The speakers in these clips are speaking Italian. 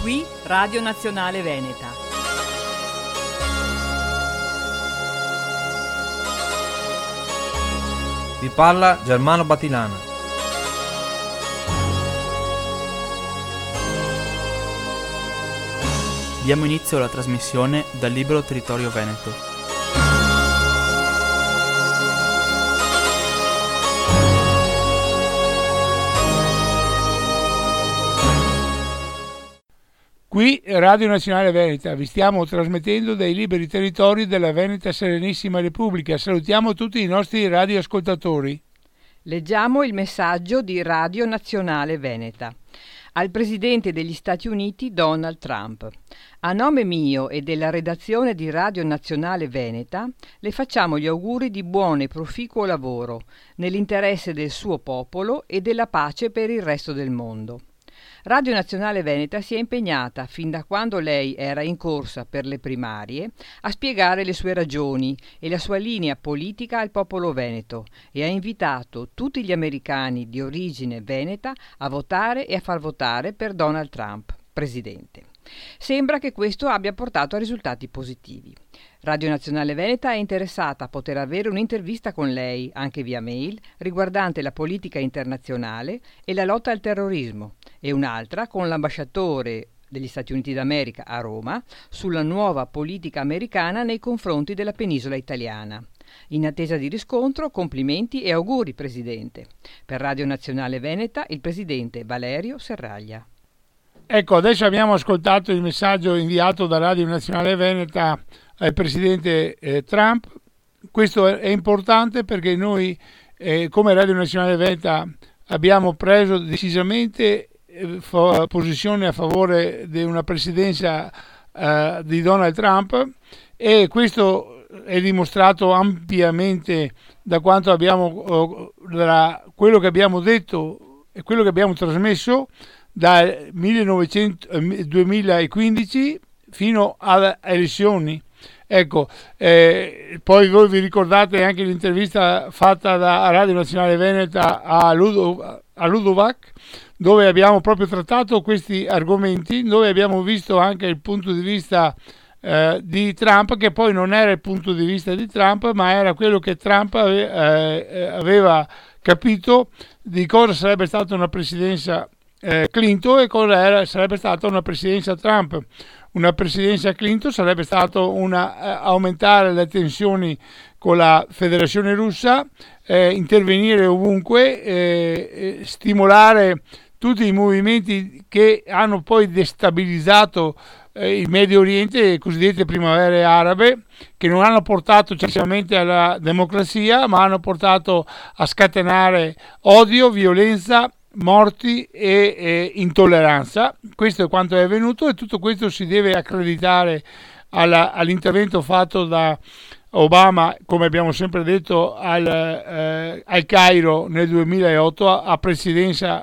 Qui Radio Nazionale Veneta. Vi parla Germano Batilana. Diamo inizio alla trasmissione dal Libero Territorio Veneto. Qui Radio Nazionale Veneta, vi stiamo trasmettendo dai liberi territori della Veneta Serenissima Repubblica. Salutiamo tutti i nostri radioascoltatori. Leggiamo il messaggio di Radio Nazionale Veneta. Al Presidente degli Stati Uniti Donald Trump. A nome mio e della redazione di Radio Nazionale Veneta le facciamo gli auguri di buon e proficuo lavoro nell'interesse del suo popolo e della pace per il resto del mondo. Radio Nazionale Veneta si è impegnata, fin da quando lei era in corsa per le primarie, a spiegare le sue ragioni e la sua linea politica al popolo veneto e ha invitato tutti gli americani di origine veneta a votare e a far votare per Donald Trump, presidente. Sembra che questo abbia portato a risultati positivi. Radio Nazionale Veneta è interessata a poter avere un'intervista con lei, anche via mail, riguardante la politica internazionale e la lotta al terrorismo, e un'altra con l'ambasciatore degli Stati Uniti d'America a Roma sulla nuova politica americana nei confronti della penisola italiana. In attesa di riscontro, complimenti e auguri, Presidente. Per Radio Nazionale Veneta, il Presidente Valerio Serraglia. Ecco, adesso abbiamo ascoltato il messaggio inviato da Radio Nazionale Veneta al Presidente Trump. Questo è importante perché noi, come Radio Nazionale Veneta, abbiamo preso decisamente posizione a favore di una presidenza di Donald Trump, e questo è dimostrato ampiamente da quanto abbiamo, da quello che abbiamo detto e quello che abbiamo trasmesso dal 2015 fino alle elezioni. Ecco, poi voi vi ricordate anche l'intervista fatta da Radio Nazionale Veneta a Ludovac, dove abbiamo proprio trattato questi argomenti, dove abbiamo visto anche il punto di vista di Trump, che poi non era il punto di vista di Trump, ma era quello che Trump aveva capito di cosa sarebbe stata una presidenza Clinton e cosa sarebbe stata una presidenza Trump. Una presidenza Clinton sarebbe stato aumentare le tensioni con la Federazione Russa, intervenire ovunque, stimolare tutti i movimenti che hanno poi destabilizzato il Medio Oriente, le cosiddette primavere arabe, che non hanno portato certamente alla democrazia, ma hanno portato a scatenare odio, violenza, morti e intolleranza. Questo è quanto è avvenuto, e tutto questo si deve accreditare all'intervento fatto da Obama, come abbiamo sempre detto, al Cairo nel 2008, a presidenza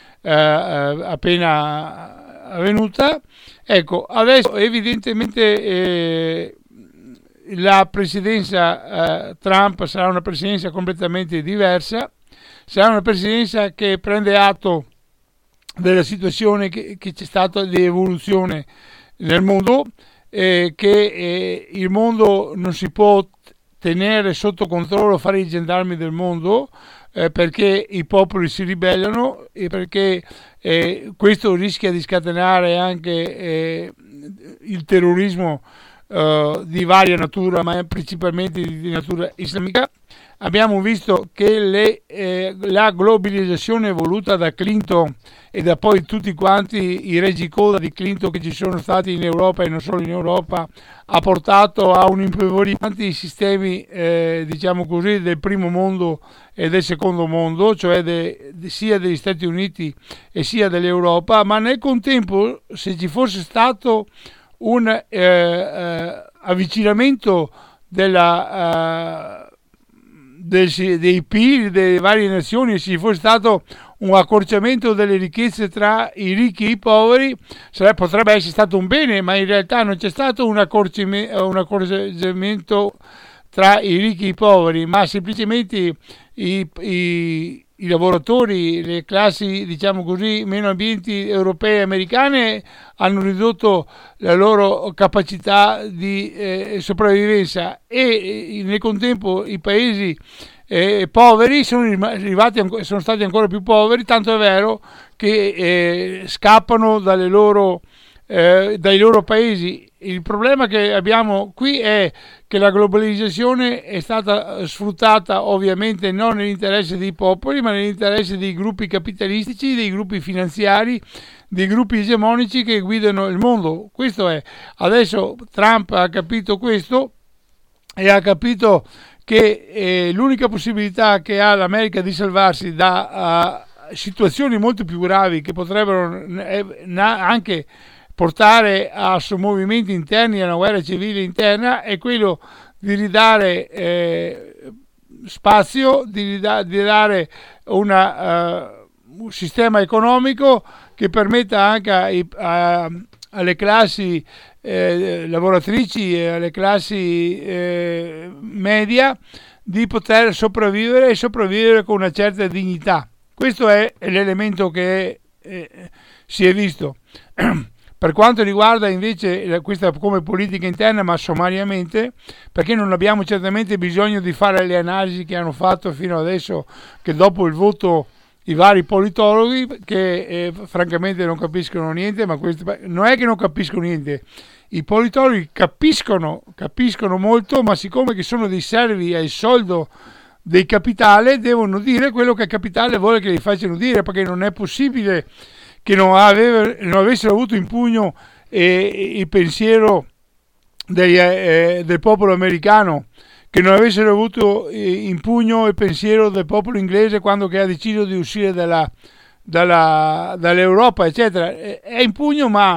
appena avvenuta. Ecco, adesso evidentemente la presidenza Trump sarà una presidenza completamente diversa. Sarà una presidenza che prende atto della situazione che c'è stata di evoluzione nel mondo, che il mondo non si può tenere sotto controllo, fare i gendarmi del mondo, perché i popoli si ribellano e perché questo rischia di scatenare anche il terrorismo di varia natura, ma principalmente di natura islamica. Abbiamo visto che la globalizzazione voluta da Clinton e da poi tutti quanti i regicoda di Clinton che ci sono stati in Europa e non solo in Europa ha portato a un impoverimento dei sistemi diciamo così del primo mondo e del secondo mondo, cioè sia degli Stati Uniti e sia dell'Europa. Ma nel contempo, se ci fosse stato un avvicinamento dei PIL delle varie nazioni, se ci fosse stato un accorciamento delle ricchezze tra i ricchi e i poveri, potrebbe essere stato un bene, ma in realtà non c'è stato un accorciamento tra i ricchi e i poveri, ma semplicemente i i lavoratori, le classi, diciamo così, meno ambienti europee e americane hanno ridotto la loro capacità di sopravvivenza, e nel contempo i paesi poveri sono stati ancora più poveri, tanto è vero che scappano dai loro paesi. Il problema che abbiamo qui è che la globalizzazione è stata sfruttata ovviamente non nell'interesse dei popoli, ma nell'interesse dei gruppi capitalistici, dei gruppi finanziari, dei gruppi egemonici che guidano il mondo. Questo è. Adesso Trump ha capito questo e ha capito che l'unica possibilità che ha l'America di salvarsi da situazioni molto più gravi, che potrebbero anche portare a movimenti interni, a una guerra civile interna, è quello di ridare spazio, di dare un sistema economico che permetta anche alle classi lavoratrici e alle classi media di poter sopravvivere con una certa dignità. Questo è l'elemento che si è visto. Per quanto riguarda invece questa come politica interna, ma sommariamente, perché non abbiamo certamente bisogno di fare le analisi che hanno fatto fino adesso, che dopo il voto i vari politologhi, che francamente non capiscono niente, ma non è che non capiscono niente, i politologhi capiscono molto, ma siccome che sono dei servi al soldo del capitale, devono dire quello che il capitale vuole che li facciano dire, perché non è possibile che non avessero avuto in pugno il pensiero del popolo americano, che non avessero avuto in pugno il pensiero del popolo inglese quando che ha deciso di uscire dall'Europa, eccetera. È in pugno, ma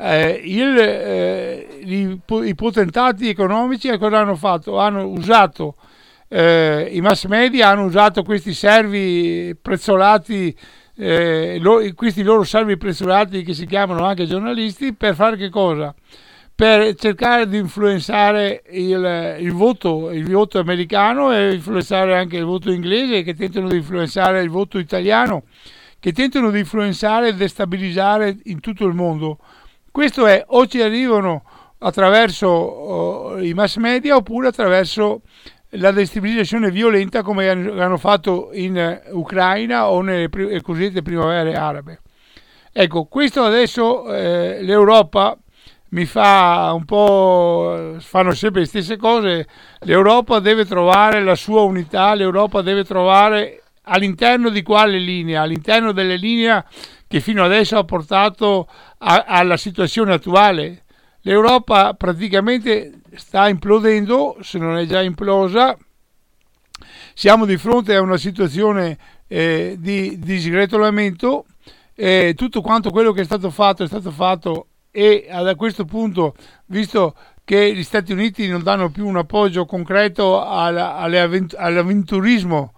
i potentati economici cosa hanno fatto? Hanno usato i mass media, hanno usato questi servi prezzolati, questi loro servi prezzolati che si chiamano anche giornalisti, per fare che cosa? Per cercare di influenzare il voto americano, e influenzare anche il voto inglese, che tentano di influenzare il voto italiano, che tentano di influenzare e destabilizzare in tutto il mondo. Questo è, o ci arrivano attraverso i mass media, oppure attraverso la destabilizzazione violenta, come hanno fatto in Ucraina o nelle cosiddette primavere arabe. Ecco, questo adesso l'Europa mi fa un po', fanno sempre le stesse cose. L'Europa deve trovare la sua unità, l'Europa deve trovare all'interno di quale linea? All'interno delle linee che fino adesso ha portato alla situazione attuale. L'Europa praticamente sta implodendo, se non è già implosa. Siamo di fronte a una situazione di sgretolamento. Tutto quanto quello che è stato fatto, e da questo punto, visto che gli Stati Uniti non danno più un appoggio concreto all'avventurismo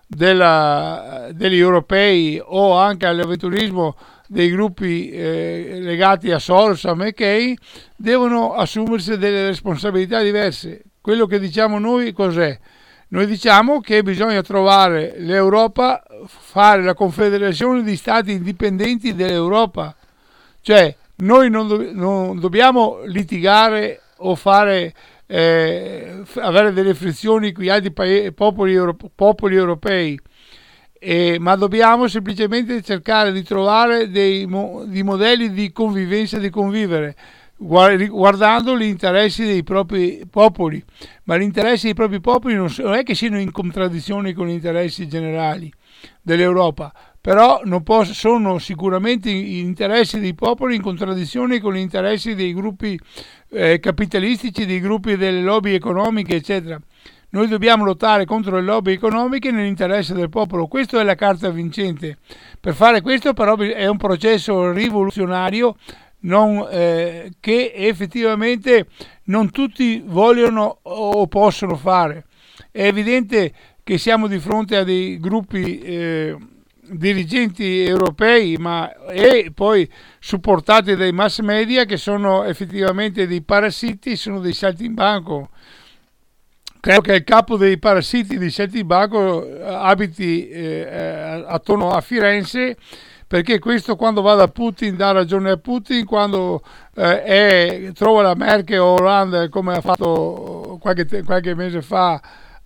degli europei, o anche all'avventurismo dei gruppi legati a Soros, a McCain, devono assumersi delle responsabilità diverse. Quello che diciamo noi cos'è? Noi diciamo che bisogna trovare l'Europa, fare la confederazione di stati indipendenti dell'Europa, cioè noi non dobbiamo litigare o avere delle frizioni con gli altri popoli europei, ma dobbiamo semplicemente cercare di trovare dei modelli di convivenza e di convivere, guardando gli interessi dei propri popoli. Ma gli interessi dei propri popoli non è che siano in contraddizione con gli interessi generali dell'Europa, però sono sicuramente gli interessi dei popoli in contraddizione con gli interessi dei gruppi capitalistici, dei gruppi delle lobby economiche, eccetera. Noi dobbiamo lottare contro le lobby economiche nell'interesse del popolo. Questa è la carta vincente. Per fare questo però è un processo rivoluzionario che effettivamente non tutti vogliono o possono fare. È evidente che siamo di fronte a dei gruppi dirigenti europei, e poi supportati dai mass media, che sono effettivamente dei parassiti, sono dei saltimbanco. credo che il capo dei parassiti di Sceltibanco abiti attorno a Firenze, perché questo, quando va da Putin, dà ragione a Putin, quando trova la Merkel o Hollande, come ha fatto qualche mese fa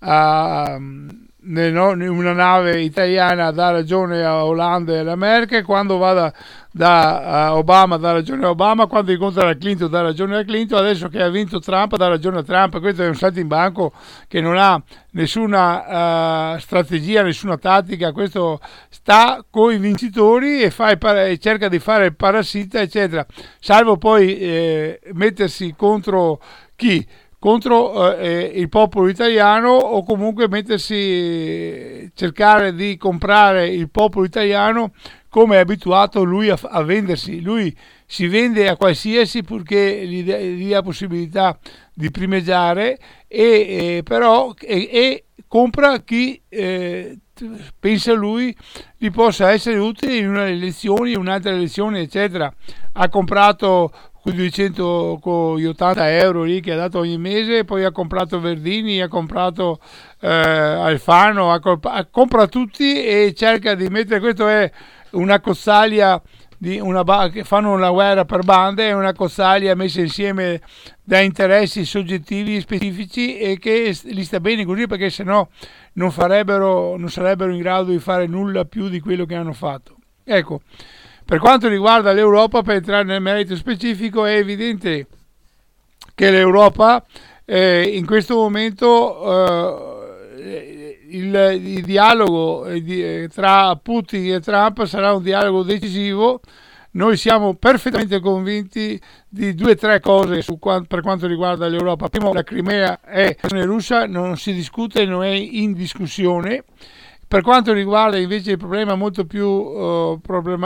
in una nave italiana, dà ragione a Hollande e alla Merkel, quando va da Obama dà ragione a Obama, quando incontra la Clinton dà ragione a Clinton, adesso che ha vinto Trump dà ragione a Trump. Questo è un saltimbanco che non ha nessuna strategia, nessuna tattica, questo sta con i vincitori e cerca di fare il parassita, eccetera, salvo poi mettersi contro chi? Contro il popolo italiano, o comunque cercare di comprare il popolo italiano, come è abituato lui a vendersi. Lui si vende a qualsiasi, purché gli dia possibilità di primeggiare, però compra chi pensa lui gli possa essere utile in una elezione, in un'altra elezione, eccetera. Ha comprato con 80 euro lì che ha dato ogni mese, poi ha comprato Verdini, ha comprato Alfano, compra tutti e cerca di mettere. Questo è una cozzaglia che fanno una guerra per bande, è una cozzaglia messa insieme da interessi soggettivi specifici, e che gli sta bene così, perché sennò non sarebbero in grado di fare nulla più di quello che hanno fatto. Ecco, per quanto riguarda l'Europa, per entrare nel merito specifico, è evidente che l'Europa in questo momento il dialogo tra Putin e Trump sarà un dialogo decisivo. Noi siamo perfettamente convinti di 2 o 3 cose per quanto riguarda l'Europa. Primo, la Crimea è russa, non si discute, non è in discussione. Per quanto riguarda invece il problema molto più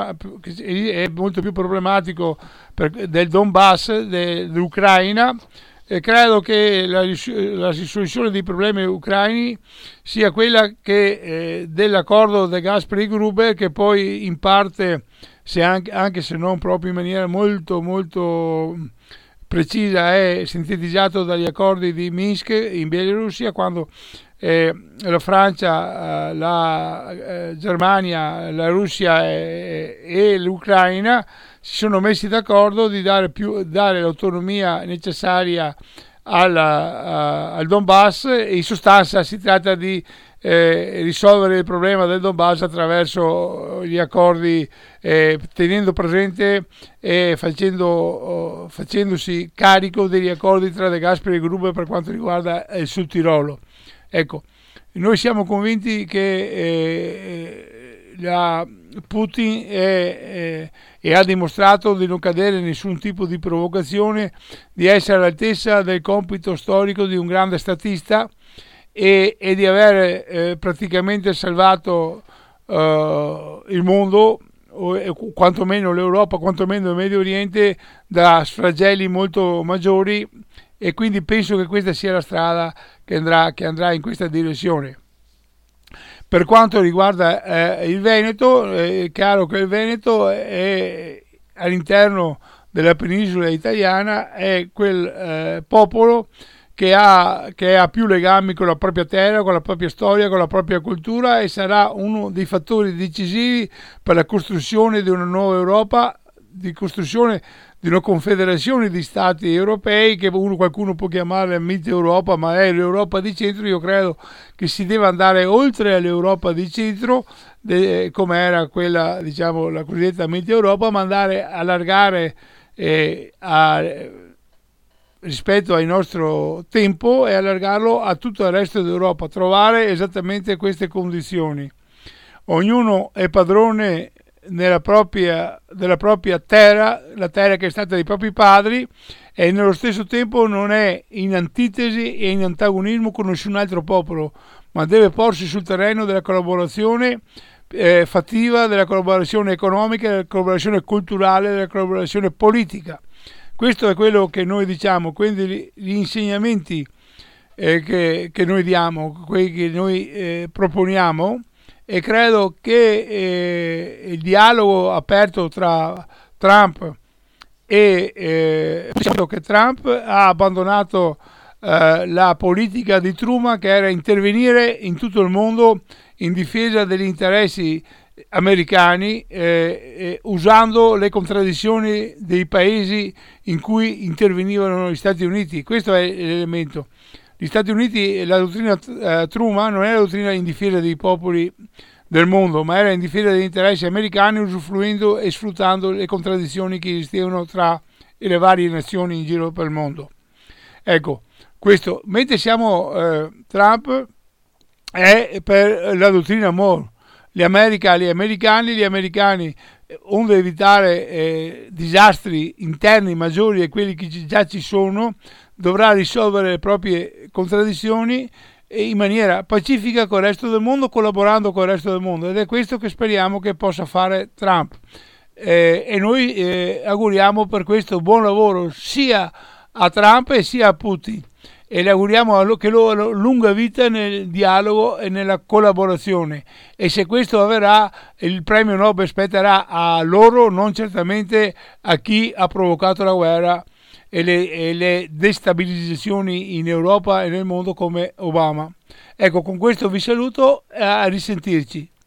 problematico del Donbass, dell'Ucraina, credo che la risoluzione dei problemi ucraini sia quella dell'accordo del gas per i Gruber, che poi in parte, anche se non proprio in maniera molto molto precisa, è sintetizzato dagli accordi di Minsk in Bielorussia, quando la Francia, la Germania, la Russia e l'Ucraina si sono messi d'accordo di dare l'autonomia necessaria al Donbass. In sostanza si tratta di risolvere il problema del Donbass attraverso gli accordi, tenendo presente e facendosi carico degli accordi tra De Gasperi e Gruber per quanto riguarda il Sud Tirolo. Ecco, noi siamo convinti che Putin ha dimostrato di non cadere in nessun tipo di provocazione, di essere all'altezza del compito storico di un grande statista, e di aver praticamente salvato il mondo, o quantomeno l'Europa, quantomeno il Medio Oriente, da sfragelli molto maggiori, e quindi penso che questa sia la strada che andrà in questa direzione. Per quanto riguarda il Veneto, è chiaro che il Veneto è all'interno della penisola italiana, è quel popolo che ha più legami con la propria terra, con la propria storia, con la propria cultura, e sarà uno dei fattori decisivi per la costruzione di una nuova Europa, di costruzione di una confederazione di stati europei, che qualcuno può chiamare Mitteleuropa, ma è l'Europa di centro. Io credo che si deve andare oltre all'Europa di centro, come era quella, diciamo, la cosiddetta Mitteleuropa, ma andare a allargare rispetto al nostro tempo, e allargarlo a tutto il resto d'Europa, trovare esattamente queste condizioni. Ognuno è padrone della propria terra, la terra che è stata dei propri padri, e nello stesso tempo non è in antitesi e in antagonismo con nessun altro popolo, ma deve porsi sul terreno della collaborazione fattiva, della collaborazione economica, della collaborazione culturale, della collaborazione politica. Questo è quello che noi diciamo, quindi gli insegnamenti che noi diamo, quelli che noi proponiamo, e credo che il dialogo aperto tra Trump che Trump ha abbandonato la politica di Truman, che era intervenire in tutto il mondo in difesa degli interessi americani, usando le contraddizioni dei paesi in cui intervenivano gli Stati Uniti. Questo è l'elemento. Gli Stati Uniti, la dottrina Truman non era la dottrina in difesa dei popoli del mondo, ma era in difesa degli interessi americani, usufruendo e sfruttando le contraddizioni che esistevano tra le varie nazioni in giro per il mondo. Ecco, questo, mentre Trump è per la dottrina Moore. Gli americani, onde evitare disastri interni maggiori a quelli che già ci sono, dovrà risolvere le proprie contraddizioni in maniera pacifica con il resto del mondo, collaborando con il resto del mondo, ed è questo che speriamo che possa fare Trump, e noi auguriamo per questo buon lavoro sia a Trump e sia a Putin, e le auguriamo che loro lunga vita nel dialogo e nella collaborazione, e se questo avverrà il premio Nobel spetterà a loro, non certamente a chi ha provocato la guerra e le destabilizzazioni in Europa e nel mondo come Obama. Ecco, con questo vi saluto, a risentirci.